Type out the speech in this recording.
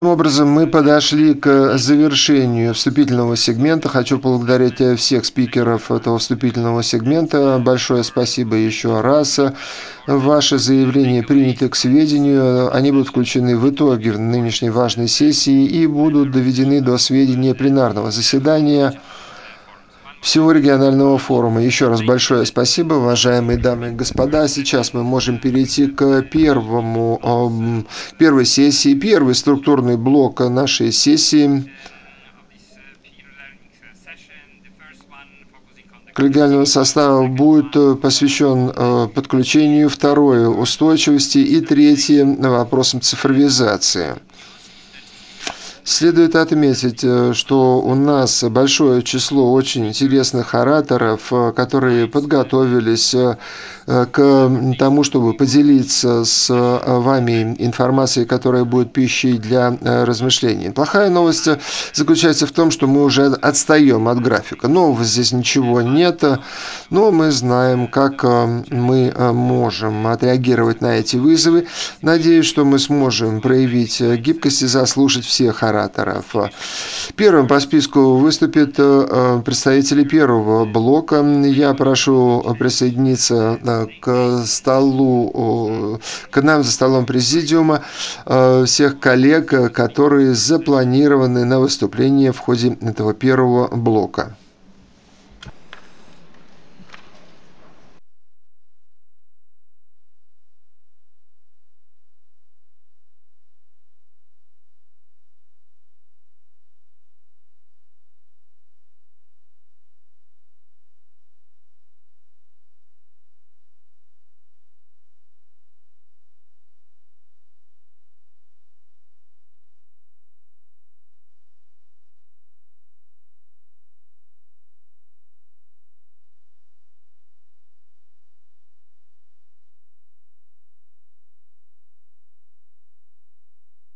Таким образом, мы подошли к завершению вступительного сегмента. Хочу поблагодарить всех спикеров этого вступительного сегмента. Большое спасибо еще раз. Ваши заявления приняты к сведению. Они будут включены в итоги в нынешней важной сессии и будут доведены до сведения пленарного заседания всего регионального форума. Еще раз большое спасибо, уважаемые дамы и господа. Сейчас мы можем перейти к первой сессии, первый структурный блок нашей сессии коллегиального состава будет посвящен подключению, второе – устойчивости и третье – вопросам цифровизации. Следует отметить, что у нас большое число очень интересных ораторов, которые подготовились к тому, чтобы поделиться с вами информацией, которая будет пищей для размышлений. Плохая новость заключается в том, что мы уже отстаем от графика. Нового здесь ничего нет, но мы знаем, как мы можем отреагировать на эти вызовы. Надеюсь, что мы сможем проявить гибкость и заслушать всех ораторов. Первым по списку выступят представители первого блока. Я прошу присоединиться к нам за столом президиума всех коллег, которые запланированы на выступление в ходе этого первого блока.